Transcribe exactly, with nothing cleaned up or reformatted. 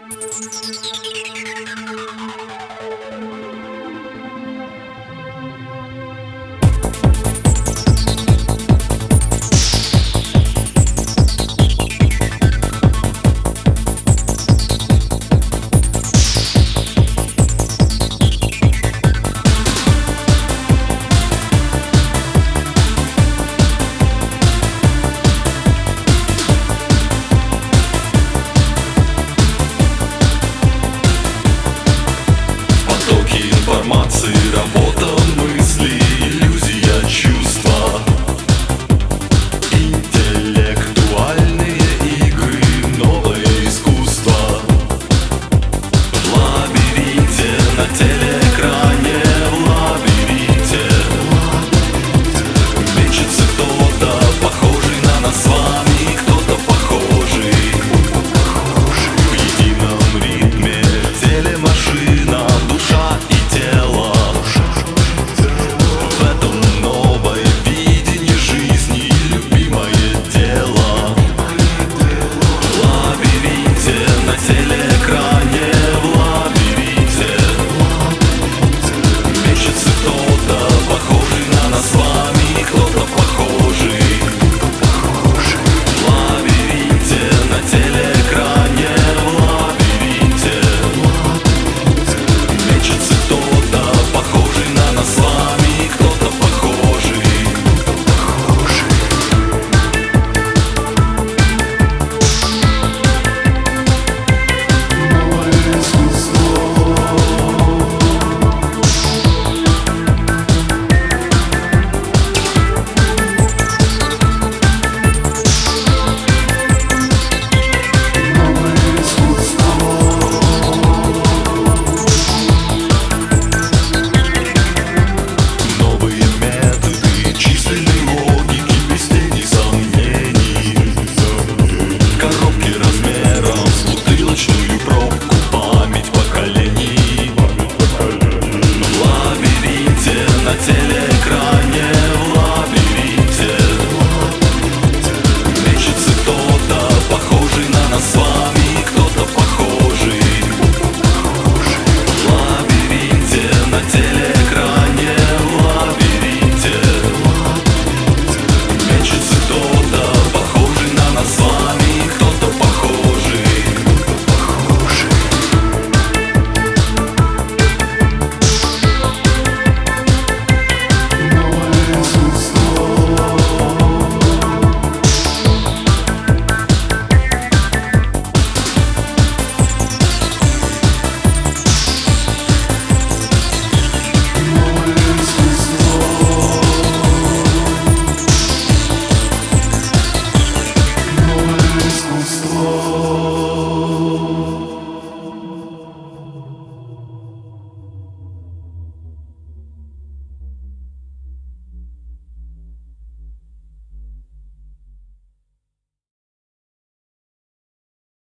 Информации, работа мыслей, иллюзия чувства, интеллектуальные игры, новое искусство. В лабиринте, на телеэкране, в лабиринте мечется кто-то, похожий на нас с вами, кто-то похожий. В едином ритме телемашина, душа и тело. В этом новое видение жизни, любимое дело. В лабиринте, на теле